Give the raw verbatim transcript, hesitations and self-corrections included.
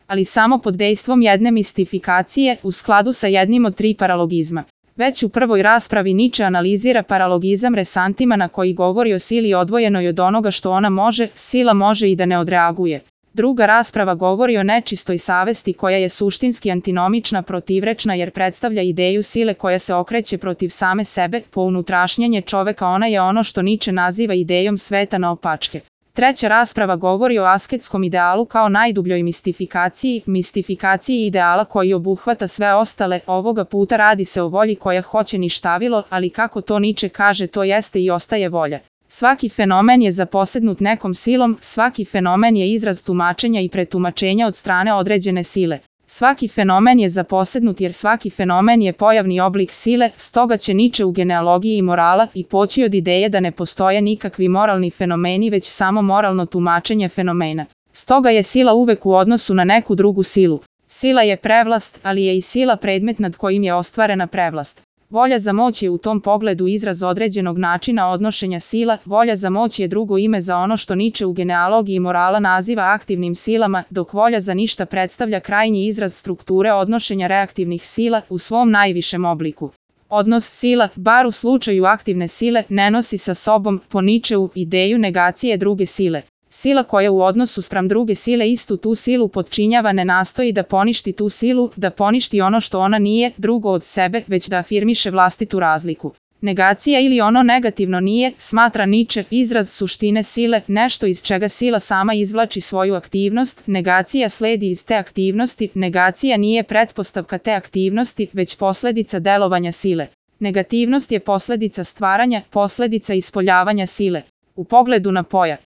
ali samo pod dejstvom jedne mistifikacije u skladu sa jednim od tri paralogizma. Već u prvoj raspravi Niče analizira paralogizam resantimana koji govori o sili odvojenoj od onoga što ona može, sila može i da ne odreaguje. Druga rasprava govori o nečistoj savesti koja je suštinski antinomična, protivrečna jer predstavlja ideju sile koja se okreće protiv same sebe, po unutrašnjenje čoveka ona je ono što Niče naziva idejom sveta naopačke. Treća rasprava govori o asketskom idealu kao najdubljoj mistifikaciji, mistifikaciji ideala koji obuhvata sve ostale, ovoga puta radi se o volji koja hoće ništavilo, ali kako to Niče kaže to jeste i ostaje volja. Svaki fenomen je zaposednut nekom silom, svaki fenomen je izraz tumačenja i pretumačenja od strane određene sile. Svaki fenomen je zaposednut jer svaki fenomen je pojavni oblik sile, stoga će Niče u genealogiji morala i poći od ideje da ne postoje nikakvi moralni fenomeni već samo moralno tumačenje fenomena. Stoga je sila uvek u odnosu na neku drugu silu. Sila je prevlast, ali je i sila predmet nad kojim je ostvarena prevlast. Volja za moć je u tom pogledu izraz određenog načina odnošenja sila, volja za moć je drugo ime za ono što Niče u genealogiji morala naziva aktivnim silama, dok volja za ništa predstavlja krajnji izraz strukture odnošenja reaktivnih sila u svom najvišem obliku. Odnos sila, bar u slučaju aktivne sile, ne nosi sa sobom, po Ničeu, ideju negacije druge sile. Sila koja u odnosu spram druge sile istu tu silu potčinjava ne nastoji da poništi tu silu, da poništi ono što ona nije, drugo od sebe, već da afirmiše vlastitu razliku. Negacija ili ono negativno nije, smatra Niče, izraz suštine sile, nešto iz čega sila sama izvlači svoju aktivnost, negacija sledi iz te aktivnosti, negacija nije pretpostavka te aktivnosti, već posledica delovanja sile. Negativnost je posledica stvaranja, posledica ispoljavanja sile. U pogledu na pojam